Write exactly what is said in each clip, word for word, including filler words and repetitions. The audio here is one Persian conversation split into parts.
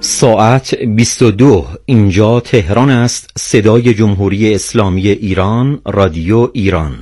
ساعت بیست و دو، اینجا تهران است. صدای جمهوری اسلامی ایران، رادیو ایران.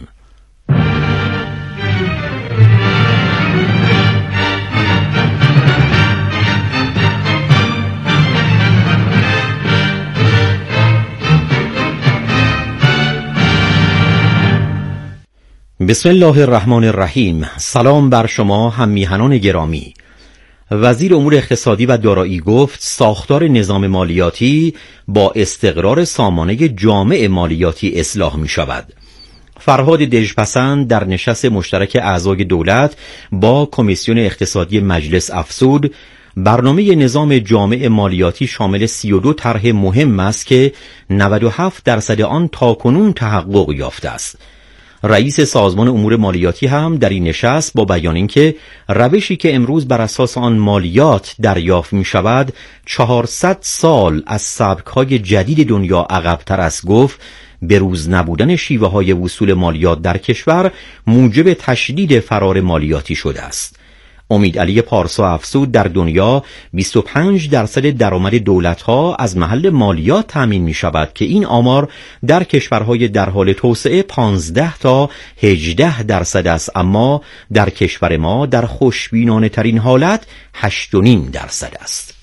بسم الله الرحمن الرحیم. سلام بر شما هم میهنان گرامی. وزیر امور اقتصادی و دارایی گفت ساختار نظام مالیاتی با استقرار سامانه جامع مالیاتی اصلاح می شود. فرهاد دژپسند در نشست مشترک اعضای دولت با کمیسیون اقتصادی مجلس افزود برنامه نظام جامع مالیاتی شامل سی و دو طرح مهم است که نود و هفت درصد آن تاکنون تحقق یافته است. رئیس سازمان امور مالیاتی هم در این نشست با بیان اینکه روشی که امروز بر اساس آن مالیات دریافت می شود چهارصد سال از سبک‌های جدید دنیا عقب‌تر است، گفت بروز نبودن شیوه های وصول مالیات در کشور موجب تشدید فرار مالیاتی شده است. امید علی پارسا افزود در دنیا بیست و پنج درصد درآمد دولت‌ها از محل مالیات تامین می‌شود که این آمار در کشورهای در حال توسعه پانزده تا هجده درصد است، اما در کشور ما در خوشبینانه‌ترین حالت هشت و نیم درصد است.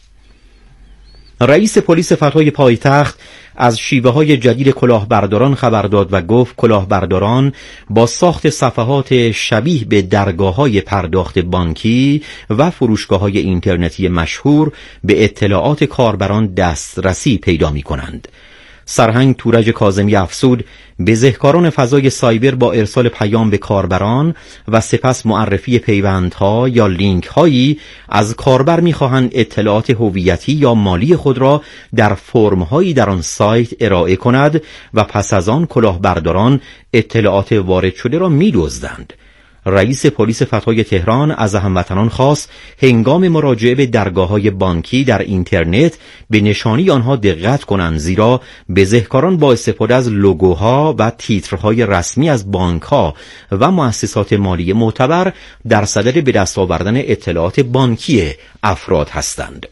رئیس پلیس فتای پایتخت از شیوه های جدید کلاهبرداران خبر داد و گفت کلاهبرداران با ساخت صفحات شبیه به درگاه های پرداخت بانکی و فروشگاه های اینترنتی مشهور به اطلاعات کاربران دسترسی پیدا می کنند. سرهنگ تورج کاظمی افزود بزهکاران فضای سایبر با ارسال پیام به کاربران و سپس معرفی پیوندها یا لینک هایی از کاربر می‌خواهند اطلاعات هویتی یا مالی خود را در فرم هایی در آن سایت ارائه کند و پس از آن کلاهبرداران اطلاعات وارد شده را می‌دزدند. رئیس پلیس فتای تهران از هموطنان خواست هنگام مراجعه به درگاه‌های بانکی در اینترنت به نشانی آنها دقت کنند، زیرا بزهکاران با استفاده از لوگوها و تیترهای رسمی از بانک‌ها و مؤسسات مالی معتبر در صدد به دست آوردن اطلاعات بانکی افراد هستند.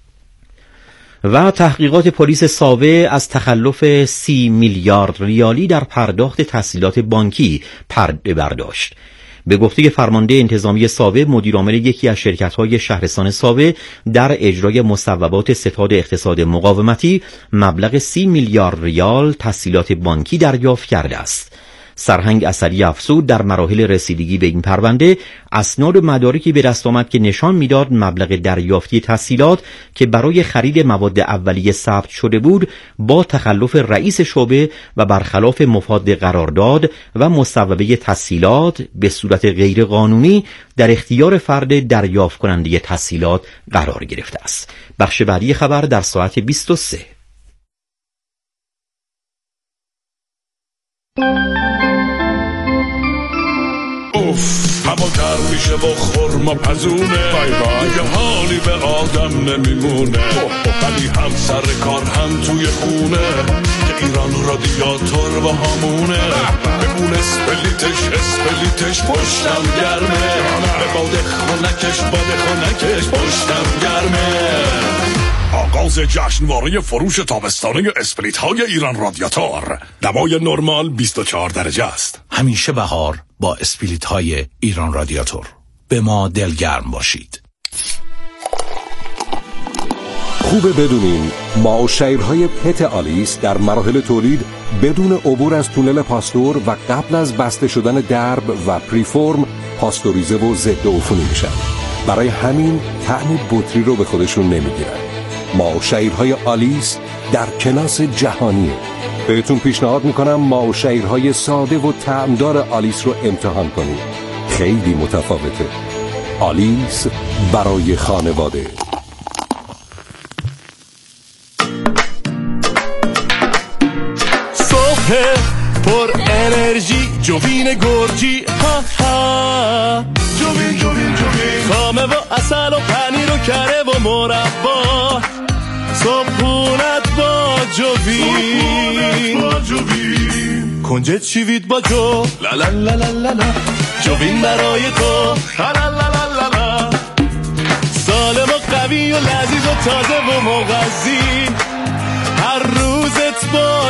و تحقیقات پلیس ساوه از تخلف سی میلیارد ریالی در پرداخت تسهیلات بانکی پرده برداشت. به گفته فرمانده انتظامی ساوه، مدیرعامل یکی از شرکت‌های شهرستان ساوه در اجرای مصوبات ستاد اقتصاد مقاومتی مبلغ سی میلیارد ریال تسهیلات بانکی دریافت کرده است. سرهنگ اثری افزود در مراحل رسیدگی به این پرونده اسناد و مدارکی به دست آمد که نشان میداد مبلغ دریافتی تسهیلات که برای خرید مواد اولیه ثبت شده بود با تخلف رئیس شعبه و برخلاف مفاد قرارداد و مصوبه تسهیلات به صورت غیر قانونی در اختیار فرد دریافت کننده تسهیلات قرار گرفته است. بخش بعدی خبر در ساعت بیست و سه. اوف هوا گرم میشه و خورما پزونه، دیگه حالی به آدم نمیمونه، ولی هم سر کار هم توی خونه که ایران رادیاتور و همونه، بمون اسپلیتش اسپلیتش پشتم گرمه، به باد خونکش باد خونکش پشتم گرمه. آغاز جشنواره فروش تابستانه اسپریت های ایران رادیاتور. دمای نرمال بیست و چهار درجه است. همیشه بهار با اسپریت های ایران رادیاتور. به ما دلگرم باشید. خوبه بدونین ما و شیرهای پت آلیس در مراحل تولید بدون عبور از تونل پاستور و قبل از بسته شدن درب و پریفورم پاستوریزه و ضد عفونی میشن. برای همین طعم بطری رو به خودشون نمیگیرن. ما و شیرهای آلیس در کلاس جهانیه. بهتون پیشنهاد میکنم ما و شیرهای ساده و طعمدار آلیس رو امتحان کنید. خیلی متفاوته. آلیس برای خانواده. صبح پر انرژی جوین گرجی ها ها، جوین جوین جوین، خامه و اصل و پنیر و کره و مربا، صبحونت با جوین، کنجد شیوید با جو لا لا لا لا لا، جوین برای تو لا لا لا لا لا، سالم و قوی و لذیذ و تازه و مغذی، هر روزت با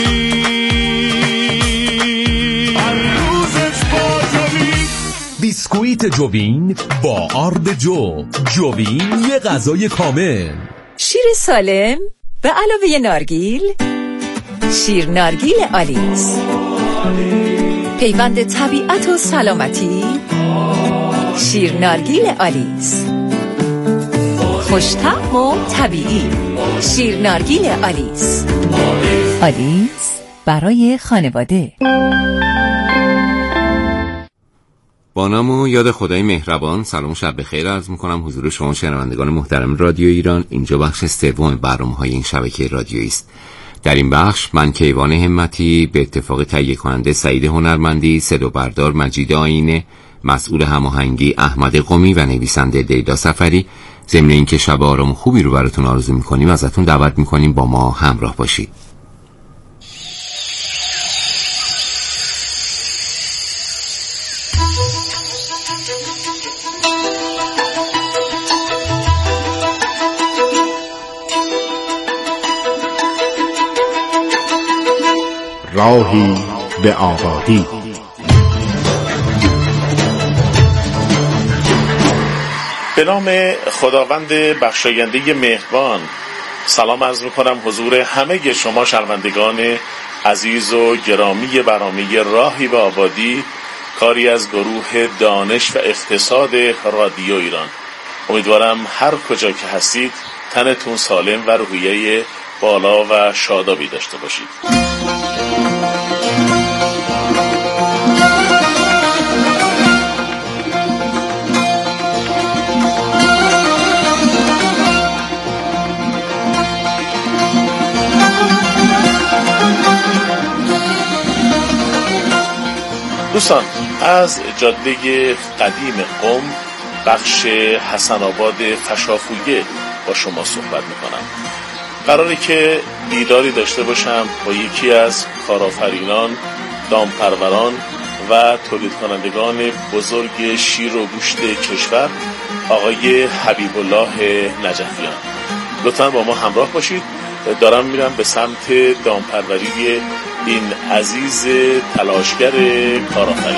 جوین، هر روزت با جوین. بیسکویت جوین با آرد جو. جوین یه غذای کامل. شیر سالم به علاوه نارگیل، شیر نارگیل آلیس، پیوند طبیعت و سلامتی. شیر نارگیل آلیس، خوش‌طعم و طبیعی. شیر نارگیل آلیس. آلیس برای خانواده. با نام و یاد خدای مهربان، سلام و شب بخیر عرض میکنم حضور شما شنوندگان محترم رادیو ایران. اینجا بخش سوم برنامه‌های این شبکه رادیویی است. در این بخش من کیوان همتی به اتفاق تهیه کننده سعید هنرمندی، صدا بردار مجید آیینه، مسئول هماهنگی احمد قمی و نویسنده دیدا سفری، ضمن اینکه شب آرام و خوبی رو براتون آرزو میکنیم، ازتون دعوت میکنیم با ما همراه باشید. راهی به آبادی. به نام خداوند بخشاینده مهربان، سلام عرض میکنم حضور همه شما شنوندگان عزیز و گرامی برنامه راهی به آبادی، کاری از گروه دانش و اقتصاد رادیو ایران. امیدوارم هر کجا که هستید تنتون سالم و روحیه بالا و شادابی داشته باشید. دوستان، از جاده قدیم قم بخش حسن آباد فشافویه با شما صحبت میکنم. قراره که دیداری داشته باشم با یکی از کارآفرینان، دامپروران و تولید کنندگان بزرگ شیر و گوشت کشور، آقای حبیب الله نجفیان. لطفاً با ما همراه باشید. دارم میرم به سمت دامپروری این عزیز تلاشگر کارآفرین.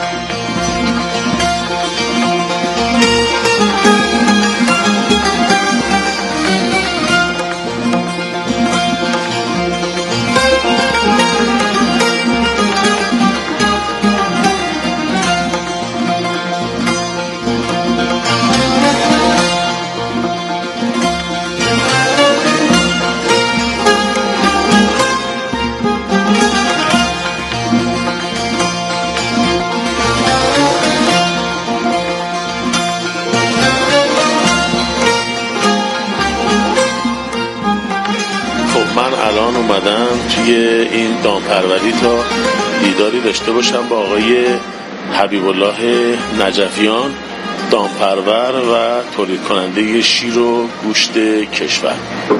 اومدم توی این دامپروری تا دیداری داشته باشم با آقای حبیب الله نجفیان، دامپرور و تولید کننده شیر و گوشت کشور.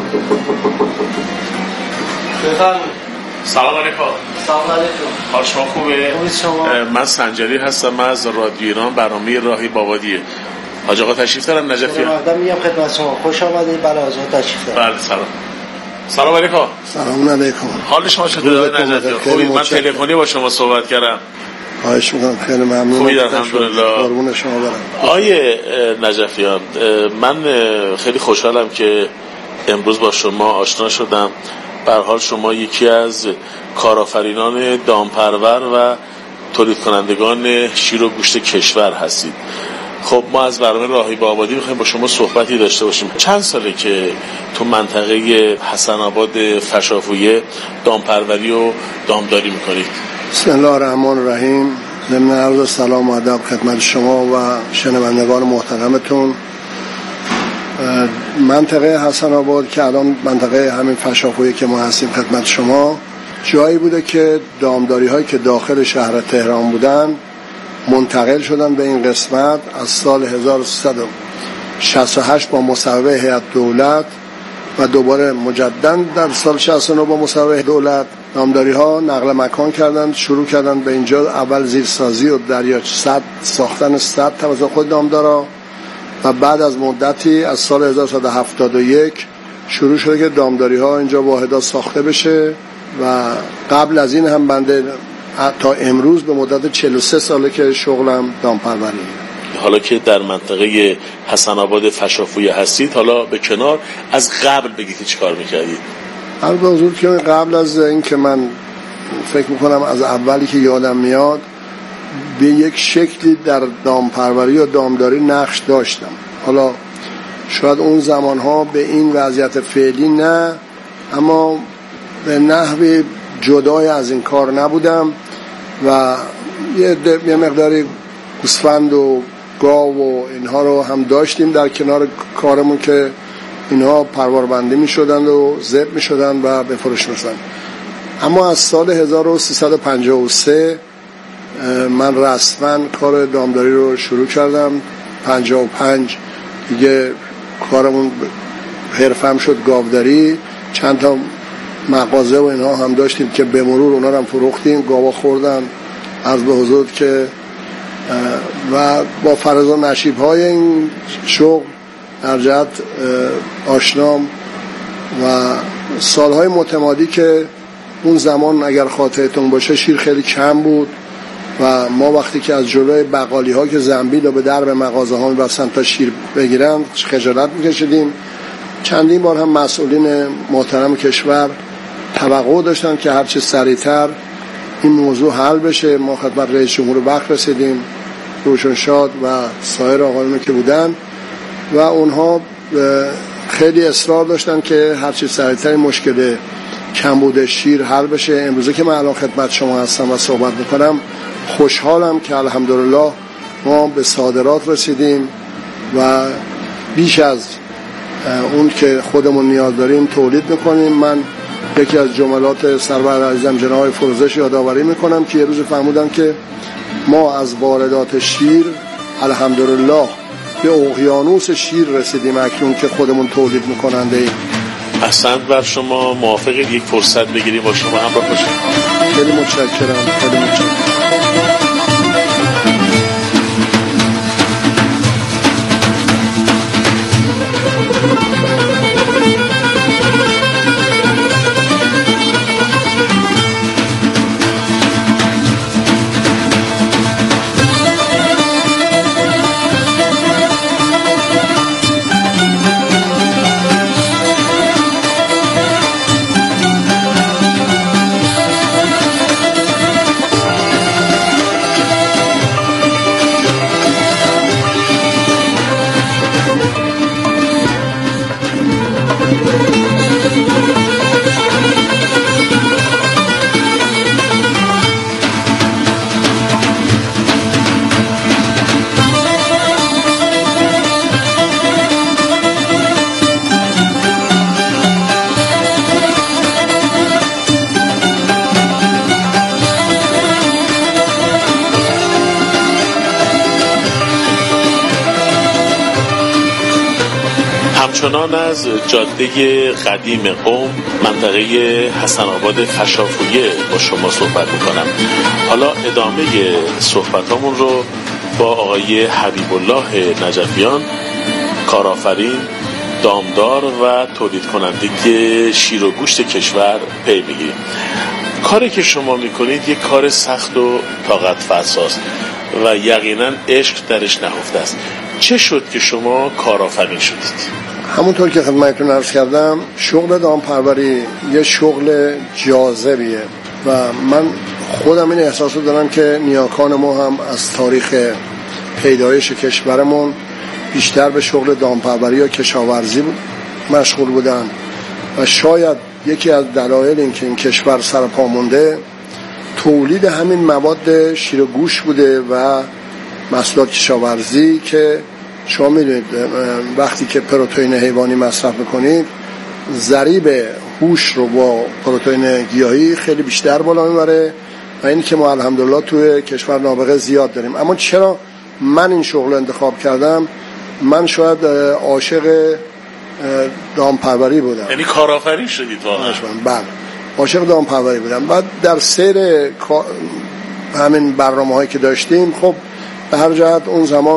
بفرمایید. سلام علیکم. سلام علیکم. حال شما خوبه؟ خوبید شما؟ من سنجری هستم، من از رادیو ایران، برنامه راهی به آبادیه. حاج آقا تشریف دارن نجفیان؟ من میام خدمت شما. خوش آمدید. بله حاج آقا تشریف دارن. بله سلام. سلام علیکم. سلام علیکم. حال شما چطوره نجفیان؟ خوبی؟ من تلفنی با شما صحبت کردم. خواهش میکنم، خیلی ممنونم. خوبید الحمدلله. قربون شما برم. آیه نجفیان، من خیلی خوشحالم که امروز با شما آشنا شدم. به هر حال شما یکی از کارآفرینان دامپرور و تولید کنندگان شیر و گوشت کشور هستید. خب ما از برنامه راهی به آبادی می‌خوایم با شما صحبتی داشته باشیم. چند ساله که تو منطقه حسن آباد فشافویه دامپروری و دامداری می‌کنید؟ بسم الله الرحمن الرحیم. ضمن عرض سلام و ادب خدمت شما و شنوندگان محترمتون. منطقه حسن آباد که الان منطقه همین فشافویه که ما هستیم خدمت شما، جایی بوده که دامداری هایی که داخل شهر تهران بودن منتقل شدن به این قسمت از سال هزار و سیصد و شصت و هشت با مصوبه هیئت دولت و دوباره مجددا در سال شصت و نه با مصوبه دولت دامداری ها نقل مکان کردن، شروع کردن به اینجا. اول زیرسازی و دریاچه سد ساختن سد توسط خود دامدارا، و بعد از مدتی از سال هزار و سیصد و هفتاد و یک شروع شده که دامداری ها اینجا واحدها ساخته بشه و قبل از این هم بنده تا امروز به مدت چهل و سه ساله که شغلم دامپروری. حالا که در منطقه حسن آباد فشافوی هستید، حالا به کنار از قبل بگید که چی کار میکردید؟ البته حضور که قبل از این که من فکر میکنم از اولی که یادم میاد به یک شکلی در دامپروری یا دامداری نقش داشتم. حالا شاید اون زمانها به این وضعیت فعلی نه، اما به نحوی جدای از این کار نبودم و یه, یه مقداری گوسفند و گاو و اینها رو هم داشتیم در کنار کارمون که اینها پرواربندی می شدند و ذبح می شدند و به فروش می رسیدند. اما از سال هزار و سیصد و پنجاه و سه من رسما کار دامداری رو شروع کردم. پنجاه و پنج دیگه کارمون حرفم شد گاوداری. چند تا مغازه و اینها هم داشتیم که به مرور اونا رو هم فروختیم. گاوا خوردن عرض به حضور که و با فراز و نشیب های این شغل در جهت آشنام و سالهای متمادی که اون زمان اگر خاطرتون باشه شیر خیلی کم بود و ما وقتی که از جلوی بقالی ها که زنبیل رو به درب مغازه ها می‌بستن تا شیر بگیرن خجالت می‌کشیدیم. چندین بار هم مسئولین محترم کشور توقع داشتن که هر چه سریعتر این موضوع حل بشه. ما خدمت رئیس جمهور وقت رسیدیم، روشنشاد و سایر آقایون که بودن و اونها خیلی اصرار داشتن که هر چه سریعتر مشکل کمبود شیر حل بشه. امروزه که من الان خدمت شما هستم و صحبت میکنم خوشحالم که الحمدلله ما به صادرات رسیدیم و بیش از اون که خودمون نیاز داریم تولید میکنیم. من یکی از جملات سرور عزیزم جناب فروزش یادآوری میکنم که یه روز فهمودن که ما از واردات شیر الحمدلله به اقیانوس شیر رسیدیم اکنون که خودمون تولید میکننده ایم. احسنت بر شما. موافقید یک فرصت بگیریم با شما همراه باشیم؟ خیلی متشکرم. خیلی متشکرم. همچنان از جاده قدیم قم منطقه حسن آباد فشافویه با شما صحبت میکنم. حالا ادامه صحبتامون رو با آقای حبیب الله نجفیان، کارآفرین، دامدار و تولید کننده شیر و گوشت کشور پی میگیریم. کاری که شما میکنید یک کار سخت و طاقت فرساست و یقینا عشق درش نهفته است. چه شد که شما کارآفرین شدید؟ همونطور که خدمتتون عرض کردم شغل دامپروری یه شغل جاذبیه و من خودم این احساس رو دارم که نیاکان ما هم از تاریخ پیدایش کشورمون بیشتر به شغل دامپروری یا کشاورزی مشغول بودن و شاید یکی از دلایل این که این کشور سر پا مونده تولید همین مواد شیر و گوشت بوده و محصولات کشاورزی که شما میدونید وقتی که پروتئین حیوانی مصرف میکنید ضریب هوش رو با پروتئین گیاهی خیلی بیشتر بالا میبره و این که ما الحمدلله توی کشور نابغه زیاد داریم. اما چرا من این شغل رو انتخاب کردم؟ من شاید عاشق دامپروری بودم. یعنی کارآفرین شدید واقعا؟ بله، عاشق دامپروری بودم. بعد در سیر همین برنامه‌هایی که داشتیم خب به هر جهت اون زمان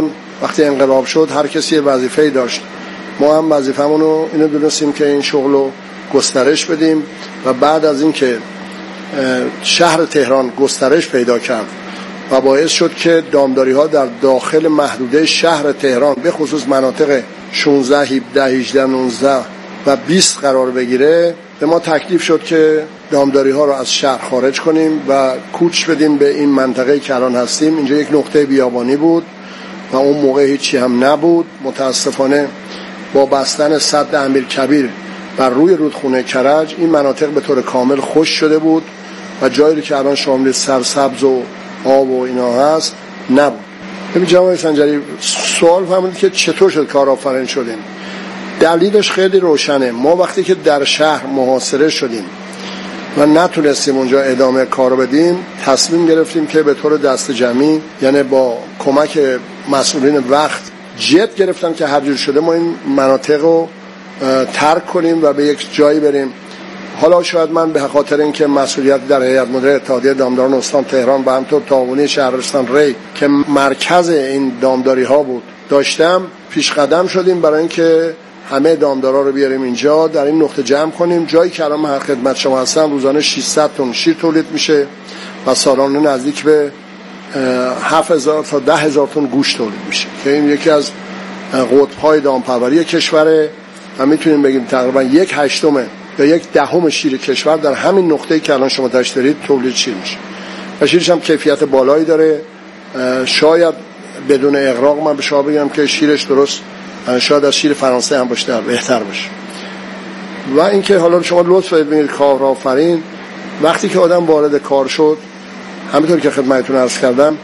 وقتی انقلاب شد هر کسی وظیفه‌ای داشت. ما هم وظیفه‌مون رو اینو دونستیم که این شغل رو گسترش بدیم و بعد از اینکه شهر تهران گسترش پیدا کرد و باعث شد که دامداری‌ها در داخل محدوده شهر تهران به خصوص مناطق شانزده، هفده، هجده، نوزده و بیست قرار بگیره، به ما تکلیف شد که دامداری‌ها رو از شهر خارج کنیم و کوچ بدیم به این منطقه‌ای که الان هستیم. اینجا یک نقطه بیابانی بود و اون موقع هیچی هم نبود. متاسفانه با بستن سد امیرکبیر بر روی رودخونه کرج این مناطق به طور کامل خشک شده بود و جایی که الان شامل سرسبز و آب و اینا هست نبود. ببین جناب سنجری، سوال فرمودید که چطور شد کارآفرین شدیم. دلیلش خیلی روشنه. ما وقتی که در شهر محاصره شدیم و نتونستیم اونجا ادامه کار بدیم، تصمیم گرفتیم که به طور دست جمعی، یعنی با کمک مسئولین وقت، جد گرفتن که هر جور شده ما این مناطق رو ترک کنیم و به یک جایی بریم. حالا شاید من به خاطر اینکه مسئولیت در هیئت مدیره اتحادیه دامداران استان تهران و همطور تعاونی شهرستان ری که مرکز این دامداری ها بود داشتم، پیش قدم شدیم برای اینکه همه دامدارا رو بیاریم اینجا، در این نقطه جمع کنیم. جایی که الان من خدمت شما هستم روزانه ششصد تن شیر تولید میشه و سالانه نزدیک به هفت هزار تا ده هزار تن گوشت تولید میشه که این یکی از قطب‌های دامپروری کشوره و میتونیم بگیم تقریبا یک هشتم یا یک دهم شیر کشور در همین نقطه‌ای که الان شما درش دارید تولید شیر میشه و شیرش هم کیفیت بالایی داره. شاید بدون اغراق من به شما بگم که شیرش درست شاید از شیر فرانسه هم باشه، بهتر باشه. و اینکه حالا شما لطف ببینید کارآفرین وقتی که آدم وارد کار شد، همینطور که خدمتتون عرض کردم،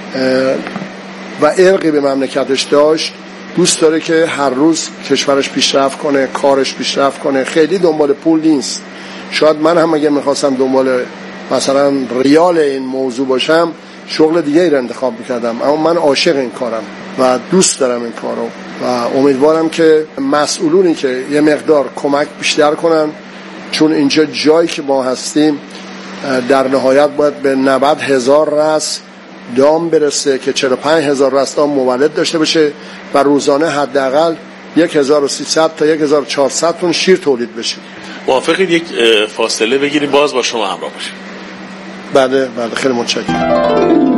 و ارقی به مملکتش داشت، دوست داره که هر روز کشورش پیشرفت کنه، کارش پیشرفت کنه، خیلی دنبال پول نیست. شاید من هم اگه میخواستم دنبال مثلا ریال این موضوع باشم شغل دیگه ای رو انتخاب میکردم، اما من عاشق این کارم و دوست دارم این کارو و امیدوارم که مسئولونی که یه مقدار کمک بیشتر کنن، چون اینجا جایی که ما هستیم در نهایت باید به نود هزار رأس دام برسه که چهل و پنج هزار رأس دام مولد داشته باشه و روزانه حداقل هزار و سیصد تا هزار و چهارصد تن شیر تولید بشه. موافقید یک فاصله بگیریم باز با شما همراه باشیم؟ بله بله، خیلی متشکرم.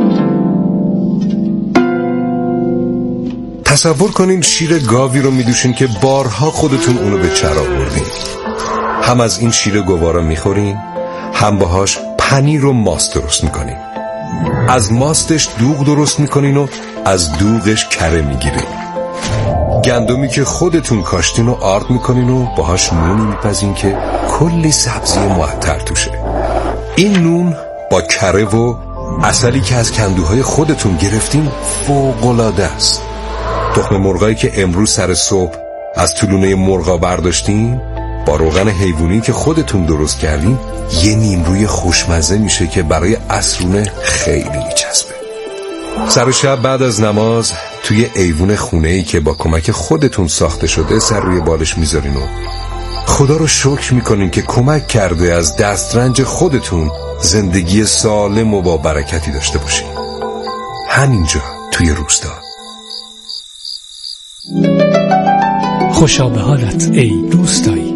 تصور کنین شیر گاوی رو میدوشین که بارها خودتون اونو به چرا بردین. هم از این شیر گوارا میخورین، هم باهاش پنیر و ماست درست میکنین. از ماستش دوغ درست میکنین و از دوغش کره میگیرین. گندمی که خودتون کاشتین و آرد میکنین و باهاش نونی میپزین که کلی سبزی معطر توشه. این نون با کره و عسلی که از کندوهای خودتون گرفتین فوق‌العاده است. تخم مرغایی که امروز سر صبح از طولونه مرغا برداشتین با روغن حیوانی که خودتون درست کردین یه نیمروی خوشمزه میشه که برای عصرونه خیلی میچسبه. سر شب بعد از نماز توی ایوون خونه‌ای که با کمک خودتون ساخته شده سر روی بالش میذارین و خدا رو شکر میکنین که کمک کرده از دسترنج خودتون زندگی سالم و با برکتی داشته باشین. همینجا توی روستا. خوشا به حالت ای روستایی.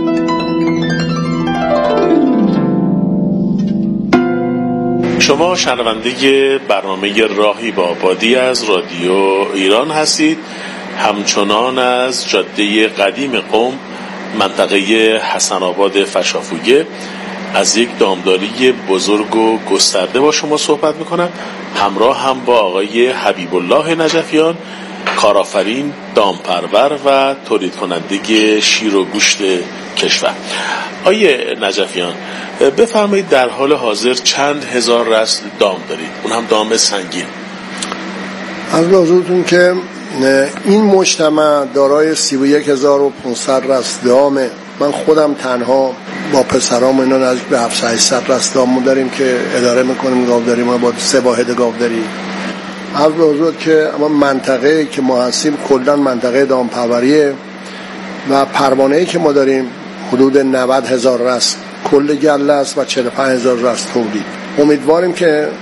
شما شنونده برنامه راهی با آبادی از رادیو ایران هستید، همچنان از جاده قدیم قم منطقه حسن آباد فشافویه از یک دامداری بزرگ و گسترده با شما صحبت میکنم، همراه هم با آقای حبیب الله نجفیان، کارآفرین، دامپرور و تولید کننده شیر و گوشت کشور. آقای نجفیان بفرمایید در حال حاضر چند هزار رأس دام دارید، اون هم دام سنگین؟ از حضورتون که این مجتمع دارای سی و یک هزار و پانصد رأس دامه. من خودم تنها با پسرام اینا نزدیک به هفتصد هشتصد رأس دام داریم که اداره میکنیم گاوداری. ما با سه واحد گاوداری از حضور که اما منطقه که ما هستیم کلا منطقه دامپروریه و پروانه‌ای که ما داریم حدود نود هزار رأس کل گله است و چهل و پنج هزار رأس تولید. امیدواریم که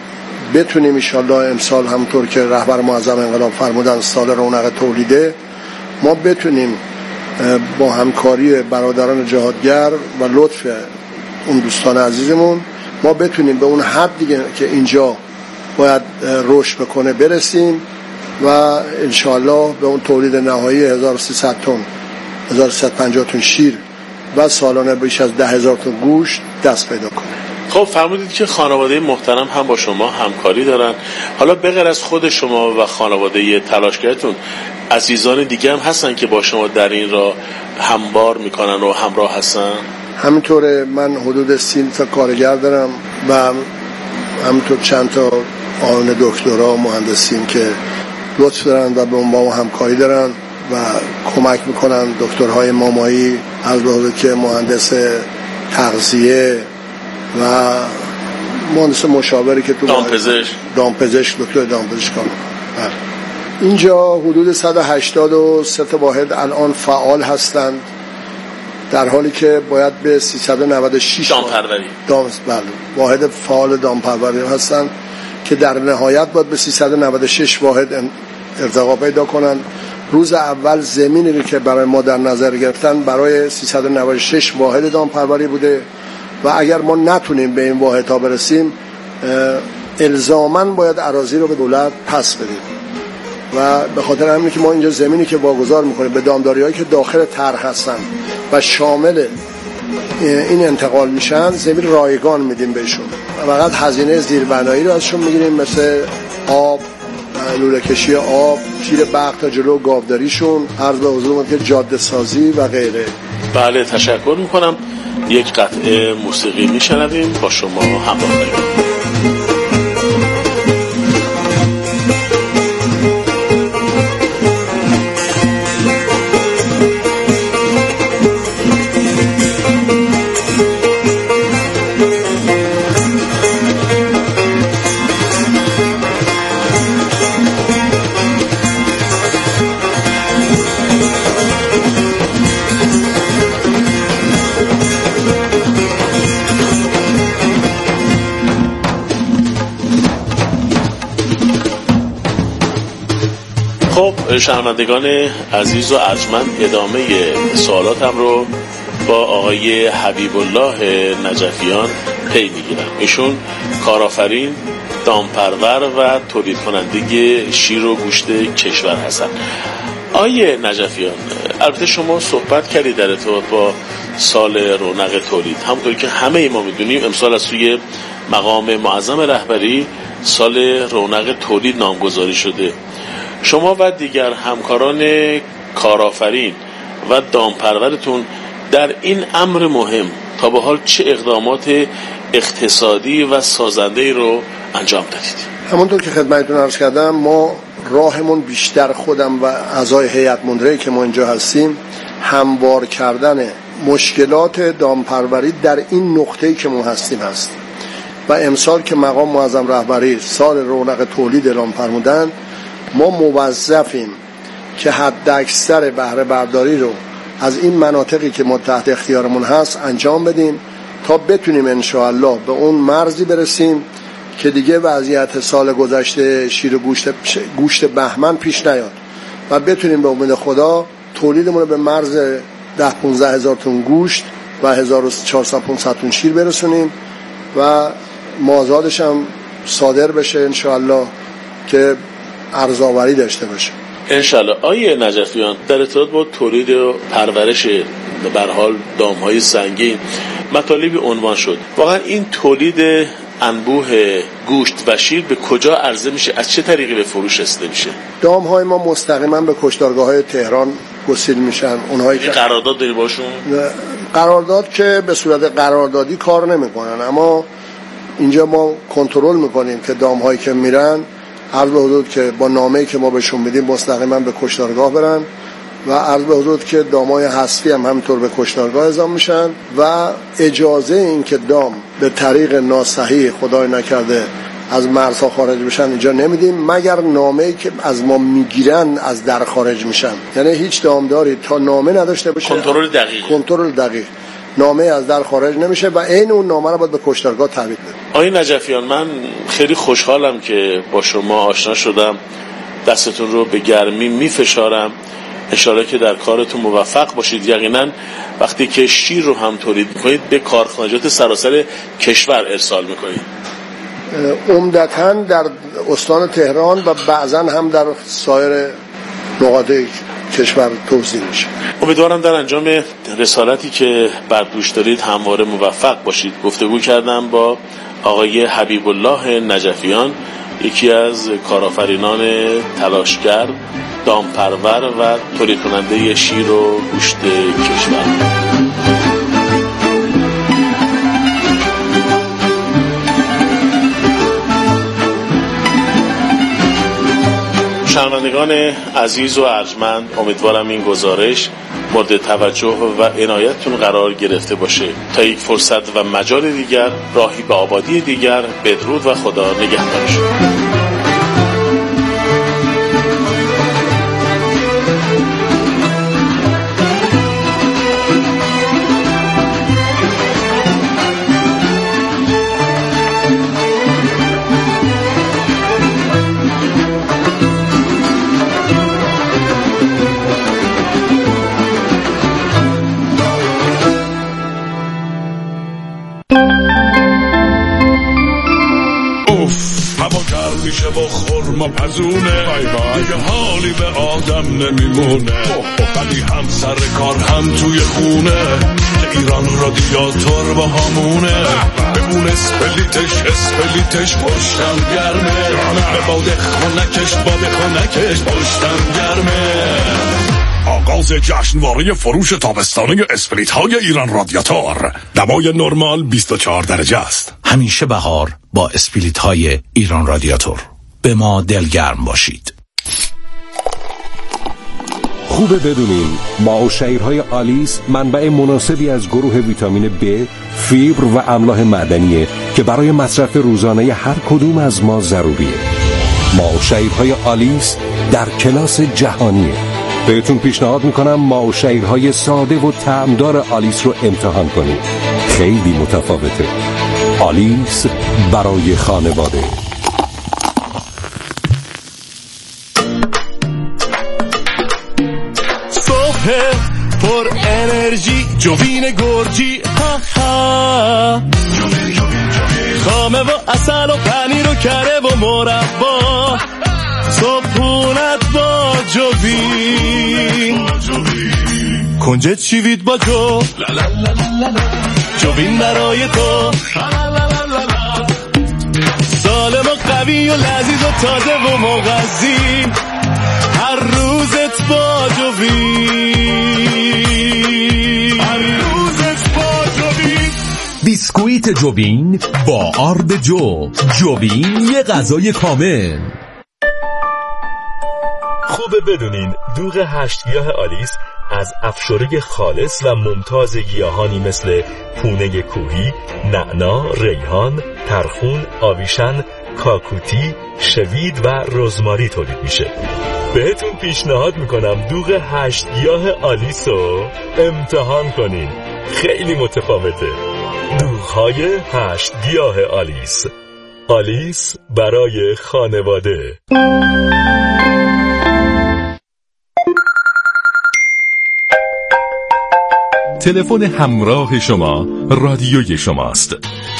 بتونیم انشالله امسال همونطور که رهبر معظم انقلاب فرمودن سال رونق تولیده، ما بتونیم با همکاری برادران جهادگر و لطف اون دوستان عزیزمون ما بتونیم به اون حد دیگه که اینجا باید رشد بکنه برسیم و انشالله به اون تولید نهایی هزار و سیصد تن هزار و سیصد و پنجاه تن شیر و سالانه بیش از ده هزار تن گوشت دست پیدا کنه. خب فرمودید که خانواده محترم هم با شما همکاری دارن. حالا بغیر از خود شما و خانواده تلاشگرتون عزیزان دیگه هم هستن که با شما در این را همبار میکنن و همراه هستن؟ همینطوره، من حدود سی تا کارگر دارم و همینطور چند تا آن دکترا و مهندسین که لطف دارن و با ما همکاری دارن و کمک میکنن. دکترهای مامایی از بحث که مهندس تغذیه و مهندس مشاوری که تو دامپزشک دامپزشک دکتر دامپزشک کار میکنن. اینجا حدود صد و هشتاد و سه تا واحد الان فعال هستند، در حالی که باید به سیصد و نود و شش دامپروری دام بله واحد فعال دامپروری هستند که در نهایت باید به سیصد و نود و شش واحد ارتقا پیدا کنند. روز اول زمینی رو که برای ما در نظر گرفتن برای سیصد و نود و شش واحد دامپروری بوده و اگر ما نتونیم به این واحدها برسیم الزاماً باید اراضی رو به دولت پس بدیم و به خاطر همین که ما اینجا زمینی که واگذار میکنیم به دامداری‌هایی که داخل طرح هستن و شامل این انتقال میشن زمین رایگان میدیم بهشون و فقط هزینه زیربنایی رو ازشون میگیریم، مثل آب، لوله کشی آب، شیر بغل تا جلو گاوداریشون، عرض به حضور که جاده سازی و غیره. بله تشکر میکنم. یک قطعه موسیقی میشنویم با شما همراه باشیم. خب شنوندگان عزیز و ارجمند، ادامه سوالاتم رو با آقای حبیب الله نجفیان پی میگیرم. ایشون کارآفرین، دامپرور و تولید کننده شیر و گوشت کشور هستن. آقای نجفیان، البته شما صحبت کردید در ارتباط با سال رونق تولید، همونطوری که همه ما میدونیم امسال از سوی مقام معظم رهبری سال رونق تولید نامگذاری شده. شما و دیگر همکاران کارآفرین و دامپرورتون در این امر مهم تا به حال چه اقدامات اقتصادی و سازنده رو انجام دادید؟ همونطور که خدمتتون عرض کردم، ما راهمون بیشتر خودم و اعضای هیئت مدیره که ما اینجا هستیم هموار کردن مشکلات دامپروری در این نقطه‌ای که ما هستیم هست و امسال که مقام معظم رهبری سال رونق تولید اعلام فرمودن، ما موظفیم که حد اکثر بهره برداری رو از این مناطقی که ما تحت اختیارمون هست انجام بدیم تا بتونیم انشاءالله به اون مرزی برسیم که دیگه وضعیت سال گذشته شیر و گوشت, گوشت بهمن پیش نیاد و بتونیم به امید خدا تولیدمون رو به مرز ده پونزده هزار تن گوشت و هزار و چهارصد پانصد تن شیر برسونیم و مازادش هم صادر بشه انشاءالله که ارزآوری داشته باشه انشالله. آیه نجفیان، در ارتباط با تولید و پرورش به هر حال دامهای سنگین مطالبی عنوان شد. واقعا این تولید انبوه گوشت و شیر به کجا عرضه میشه؟ از چه طریقی به فروش رسیده میشه؟ دامهای ما مستقیما به کشتارگاه‌های تهران گسیل میشن. اونهایی که قرارداد داری باشون؟ قرارداد که به صورت قراردادی کار نمیکنن، اما اینجا ما کنترل میکنیم که دامهایی که میرن عرض به حدود که با نامه‌ای که ما بهشون میدیم مستقیما به کشتارگاه برن و عرض به حدود که دامای حذفی هم همینطور به کشتارگاه اعزام میشن و اجازه این که دام به طریق ناصحیح خدای نکرده از مرزها خارج بشن اینجا نمیدیم، مگر نامه‌ای که از ما میگیرن از در خارج میشن. یعنی هیچ دامداری تا نامه نداشته باشه کنترل دقیق کنترل دقیق نامه از در خارج نمیشه و عین اون نامه رو باید به کشتارگاه تحویل بده. آقای نجفیان، من خیلی خوشحالم که با شما آشنا شدم. دستتون رو به گرمی میفشارم. انشالله که در کارتون موفق باشید. یقینا وقتی که شیر رو هم تولید میکنید به کارخانجات سراسر کشور ارسال میکنید. عمدتاً در استان تهران و بعضاً هم در سایر نقاط کشور توزیع میشه. امیدوارم در انجام رسالتی که بر دوش دارید همواره موفق باشید. گفتگو کردم با آقای حبیب الله نجفیان، یکی از کارآفرینان تلاشگر، دامپرور و تولید کننده شیر و گوشت کشور. شنوندگان عزیز و ارجمند، امیدوارم این گزارش مورد توجه و عنایتتون قرار گرفته باشه. تا یک فرصت و مجال دیگر، راهی به آبادی دیگر. بدرود و خدا نگهدارشون. میشه با خورما پزونه، دیگه حالی به آدم نمیمونه، ولی هم سر کار هم توی خونه، که ایران رادیاتور با همونه، بمون اسپلیتش اسپلیتش پشتم گرمه، به باد خونکش باد خونکش پشتم گرمه. آغاز جشنواره فروش تابستانه اسپریت های ایران رادیاتور. دمای نرمال بیست و چهار درجه است. همیشه بهار با اسپریت های ایران رادیاتور. به ما دلگرم باشید. خوبه بدونین ماه و شیرهای آلیس منبع مناسبی از گروه ویتامین B، فیبر و املاح معدنیه که برای مصرف روزانه هر کدوم از ما ضروریه. ماه و شیرهای آلیس در کلاس جهانیه. بهتون پیشنهاد میکنم ماه و شیرهای ساده و طعمدار آلیس رو امتحان کنید. خیلی متفاوته. آلیس برای خانواده. صبح پر انرژی، جوین گرجی، ها ها، خامه و اصل و پنیر و کره و مربا، صبحونت با جوین، کنجد شیوید با جو، جوین برای تو، سالم و قوی و لذیذ و تازه و مغذی، هر روزت با جوین، هر روزت با جوین. بیسکویت جوین با آرد جو. جوین یه غذای کامل. خوبه بدونین دوغ هشت گیاه آلیس از افشاره خالص و ممتاز گیاهانی مثل پونه کوهی، نعنا، ریحان، ترخون، آویشن، کاکوتی، شوید و رزماری تولید میشه. بهتون پیشنهاد میکنم دوغ هشت گیاه آلیس رو امتحان کنین. خیلی متفاوته. دوغ‌های هشت گیاه آلیس. آلیس برای خانواده. تلفن همراه شما رادیوی شماست.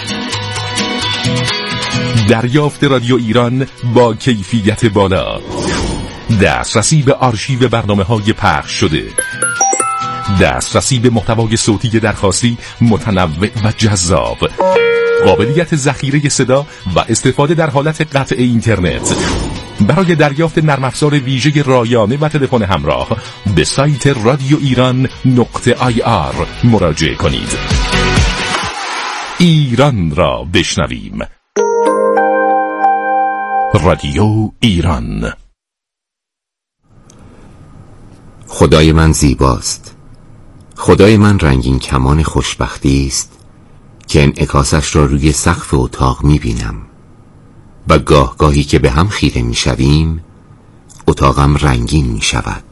دریافت رادیو ایران با کیفیت بالا، دسترسی به آرشیو برنامه‌های پخش شده، دسترسی به محتوای صوتی درخواستی متنوع و جذاب، قابلیت ذخیره صدا و استفاده در حالت قطع اینترنت. برای دریافت نرم افزار ویژه رایانه و تلفن همراه به سایت رادیو ایران نقطه آی آر مراجعه کنید. ایران را بشنویم. رادیو ایران. خدای من زیباست. خدای من رنگین کمان خوشبختی است که انعکاسش را روی سقف اتاق می‌بینم و گاه گاهی که به هم خیره می‌شویم اتاقم رنگین می‌شود.